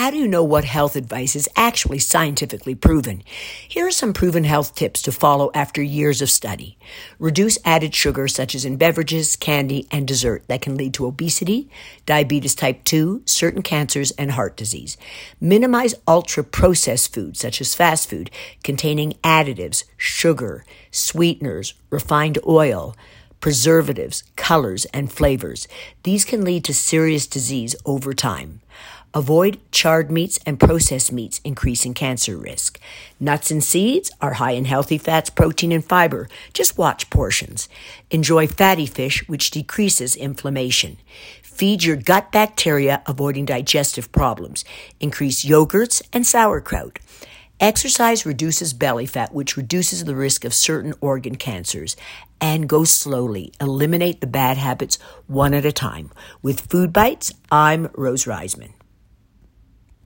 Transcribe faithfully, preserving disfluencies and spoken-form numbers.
How do you know what health advice is actually scientifically proven? Here are some proven health tips to follow after years of study. Reduce added sugar such as in beverages, candy, and dessert that can lead to obesity, diabetes type two, certain cancers, and heart disease. Minimize ultra-processed foods such as fast food containing additives, sugar, sweeteners, refined oil, preservatives, colors, and flavors. These can lead to serious disease over time. Avoid charred meats and processed meats, increasing cancer risk. Nuts and seeds are high in healthy fats, protein, and fiber. Just watch portions. Enjoy fatty fish, which decreases inflammation. Feed your gut bacteria, avoiding digestive problems. Increase yogurts and sauerkraut. Exercise reduces belly fat, which reduces the risk of certain organ cancers. And go slowly. Eliminate the bad habits one at a time. With Food Bites, I'm Rose Reisman.